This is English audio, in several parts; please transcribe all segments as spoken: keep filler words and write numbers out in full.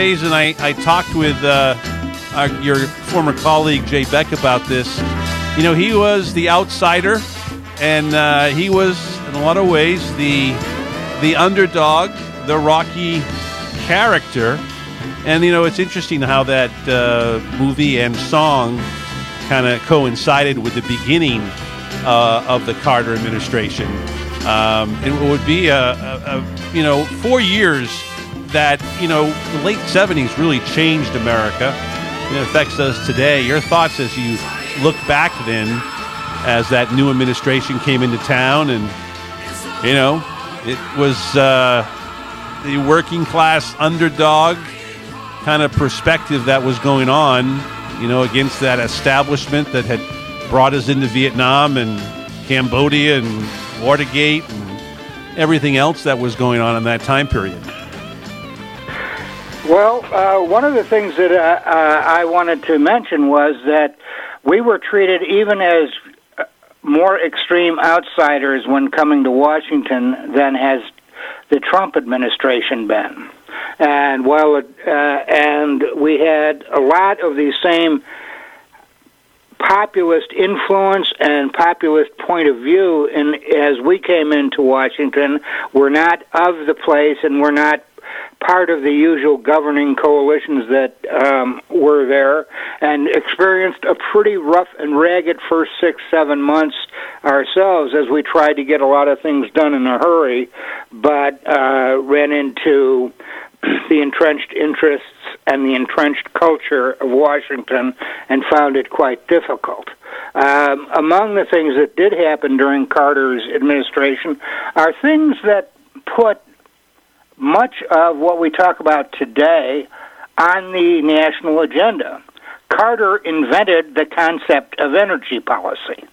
And I, I talked with uh, our, your former colleague Jay Beck about this. You know, he was the outsider, and uh, he was, in a lot of ways, the the underdog, the Rocky character. And, you know, it's interesting how that uh, movie and song kind of coincided with the beginning uh, of the Carter administration. Um, it would be, a, a, a, you know, four years that, you know, the late seventies really changed America. It affects us today. Your thoughts as you look back then as that new administration came into town, and, you know, it was uh, the working class underdog kind of perspective that was going on, you know, against that establishment that had brought us into Vietnam and Cambodia and Watergate and everything else that was going on in that time period. Well, uh, one of the things that uh, uh, I wanted to mention was that we were treated even as more extreme outsiders when coming to Washington than has the Trump administration been. And while it, uh, and we had a lot of the same populist influence and populist point of view in, as we came into Washington. We're not of the place, and we're not part of the usual governing coalitions that um, were there, and experienced a pretty rough and ragged first six, seven months ourselves as we tried to get a lot of things done in a hurry, but uh, ran into the entrenched interests and the entrenched culture of Washington and found it quite difficult. Um, among the things that did happen during Carter's administration are things that put much of what we talk about today on the national agenda. Carter invented the concept of energy policy.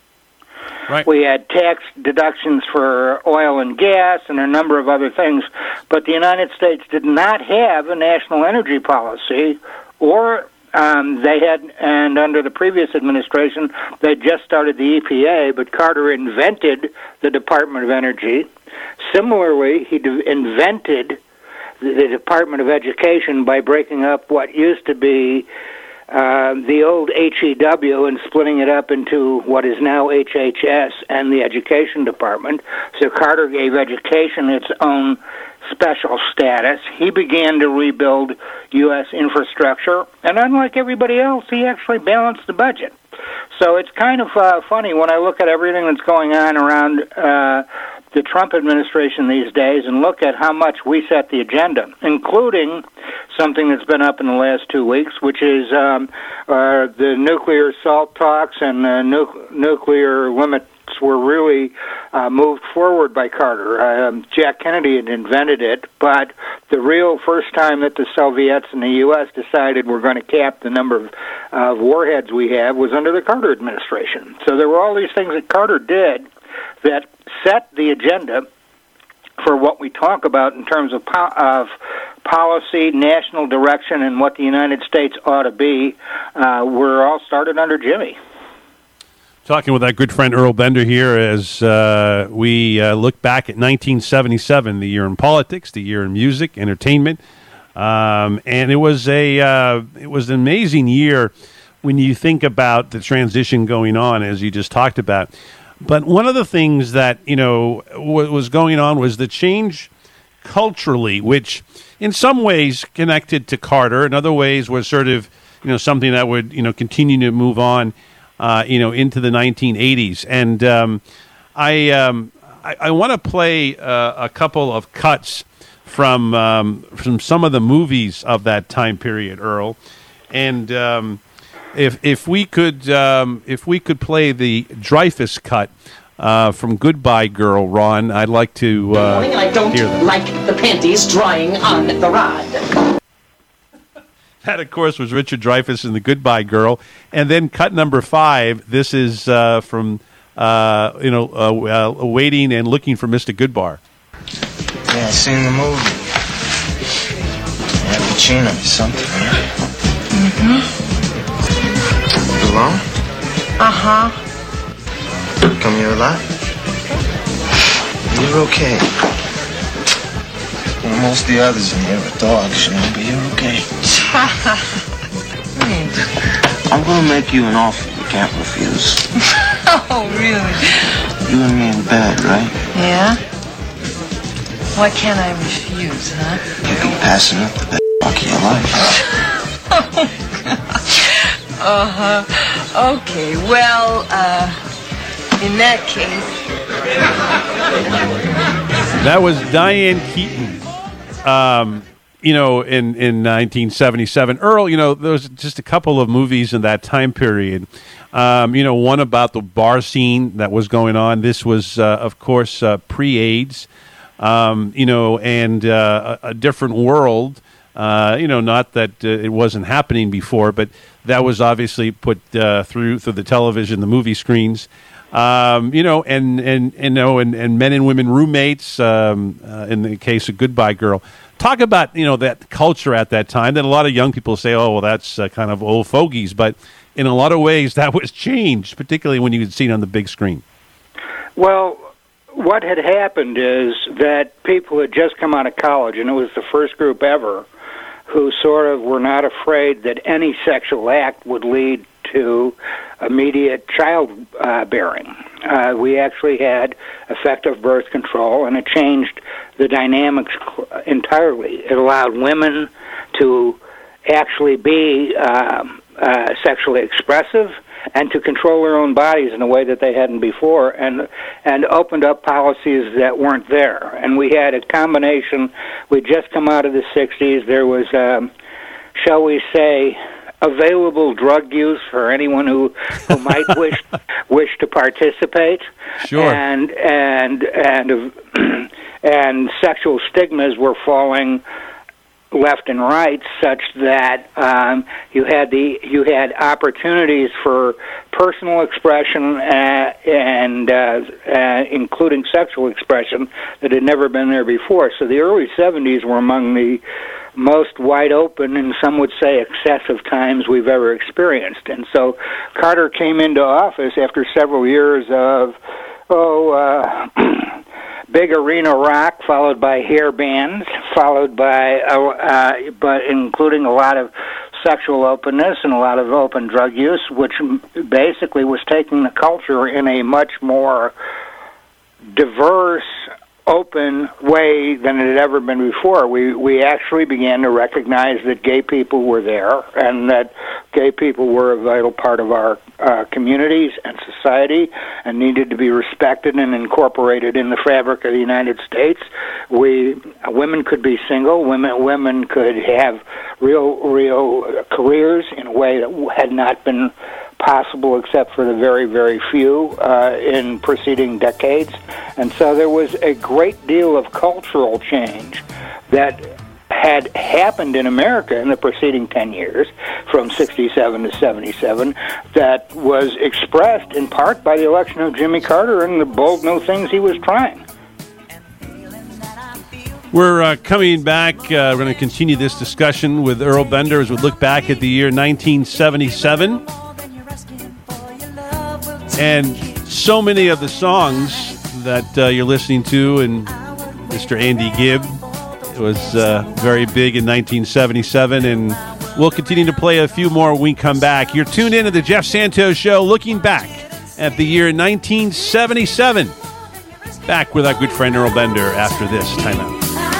Right. We had tax deductions for oil and gas and a number of other things, but the United States did not have a national energy policy, or um, they had, and under the previous administration, they just started the E P A, but Carter invented the Department of Energy. Similarly, he de- invented the Department of Education by breaking up what used to be uh, the old H E W and splitting it up into what is now H H S and the Education Department. So Carter gave education its own special status. He began to rebuild U S infrastructure, and unlike everybody else, he actually balanced the budget. So it's kind of uh, funny when I look at everything that's going on around uh, the Trump administration these days and look at how much we set the agenda, including something that's been up in the last two weeks, which is um, uh, the nuclear SALT talks and uh, nu- nuclear limits were really uh, moved forward by Carter. Um, Jack Kennedy had invented it, but the real first time that the Soviets and the U S decided we're going to cap the number of uh, warheads we have was under the Carter administration. So there were all these things that Carter did that set the agenda for what we talk about in terms of, po- of policy, national direction, and what the United States ought to be. Uh, were all started under Jimmy. Talking with our good friend Earl Bender here as uh, we uh, look back at nineteen seventy-seven, the year in politics, the year in music, entertainment, um, and it was a uh, it was an amazing year when you think about the transition going on, as you just talked about. But one of the things that you know w- was going on was the change culturally, which in some ways connected to Carter, in other ways was sort of you know something that would you know continue to move on. Uh, you know, into the nineteen eighties, and um, I um, I, I want to play uh, a couple of cuts from um, from some of the movies of that time period, Earl, and um, if if we could um, if we could play the Dreyfuss cut uh, from Goodbye Girl, Ron, I'd like to uh, morning, I don't hear that. like the panties drying on the rod. That, of course, was Richard Dreyfuss in The Goodbye Girl. And then cut number five, this is uh, from, uh, you know, uh, uh, Waiting and Looking for Mister Goodbar. Yeah, I seen the movie. Al Pacino or something, right? Mm-hmm. You alone? Uh-huh. Come here a lot? You're okay. Well, most of the others in here are dogs, Sharon, but you're okay. I'm gonna make you an offer you can't refuse. Oh, really? You and me in bed, right? Yeah? Why can't I refuse, huh? You'd be passing up the best fuck of your life. Uh-huh. Okay, well, uh, in that case... That was Diane Keaton, um, you know, in, in nineteen seventy-seven. Earl, you know, there was just a couple of movies in that time period. Um, you know, one about the bar scene that was going on. This was, uh, of course, uh, pre-AIDS, um, you know, and uh, a, a different world. Uh, you know, not that uh, it wasn't happening before, but that was obviously put uh, through through the television, the movie screens. Um, you know, and, and, and, you know, and, and men and women roommates, um, uh, in the case of Goodbye Girl. Talk about, you know, that culture at that time that a lot of young people say, oh, well, that's uh, kind of old fogies. But in a lot of ways, that was changed, particularly when you could see it on the big screen. Well, what had happened is that people had just come out of college, and it was the first group ever who sort of were not afraid that any sexual act would lead to immediate childbearing. Uh, uh, we actually had effective birth control, and it changed the dynamics entirely. It allowed women to actually be uh, uh, sexually expressive and to control their own bodies in a way that they hadn't before, and and opened up policies that weren't there. And we had a combination. We'd just come out of the sixties. There was, um, shall we say, available drug use for anyone who, who might wish wish to participate. Sure. And and and and sexual stigmas were falling left and right, such that um, you had the you had opportunities for personal expression uh, and uh, uh, including sexual expression that had never been there before. So the early seventies were among the most wide open and some would say excessive times we've ever experienced. And so Carter came into office after several years of oh. Uh, big arena rock, followed by hair bands, followed by, uh, uh, but including a lot of sexual openness and a lot of open drug use, which basically was taking the culture in a much more diverse, open way than it had ever been before. We we actually began to recognize that gay people were there and that gay people were a vital part of our uh, communities and society and needed to be respected and incorporated in the fabric of the United States. We women could be single. Women women could have real real careers in a way that had not been possible except for the very, very few uh, in preceding decades. And so there was a great deal of cultural change that had happened in America in the preceding ten years, from sixty-seven to seventy-seven, that was expressed in part by the election of Jimmy Carter and the bold new things he was trying. We're uh, coming back. Uh, we're going to continue this discussion with Earl Bender as we look back at the year nineteen seventy-seven. And so many of the songs that uh, you're listening to, and Mister Andy Gibb was uh, very big in nineteen seventy-seven, and we'll continue to play a few more when we come back. You're tuned in to the Jeff Santos Show, looking back at the year nineteen seventy-seven. Back with our good friend Earl Bender after this timeout.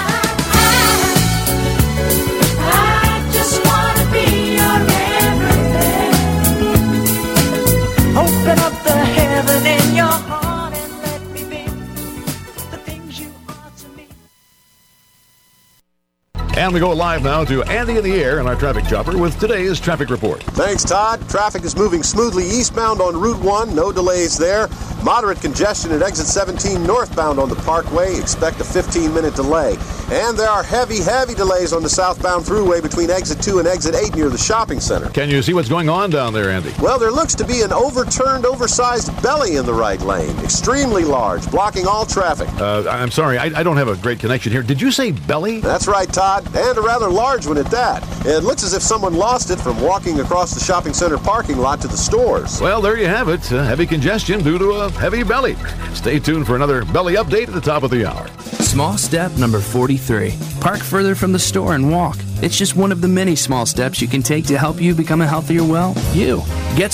And we go live now to Andy in the Air in our traffic chopper with today's traffic report. Thanks, Todd. Traffic is moving smoothly eastbound on Route one. No delays there. Moderate congestion at exit seventeen northbound on the Parkway. Expect a fifteen-minute delay. And there are heavy, heavy delays on the southbound thruway between exit two and exit eight near the shopping center. Can you see what's going on down there, Andy? Well, there looks to be an overturned, oversized belly in the right lane. Extremely large, blocking all traffic. Uh, I'm sorry, I, I don't have a great connection here. Did you say belly? That's right, Todd. And a rather large one at that. It looks as if someone lost it from walking across the shopping center parking lot to the stores. Well, there you have it. Uh, heavy congestion due to a heavy belly. Stay tuned for another belly update at the top of the hour. Small step number forty-three. Park further from the store and walk. It's just one of the many small steps you can take to help you become a healthier, well, you. Get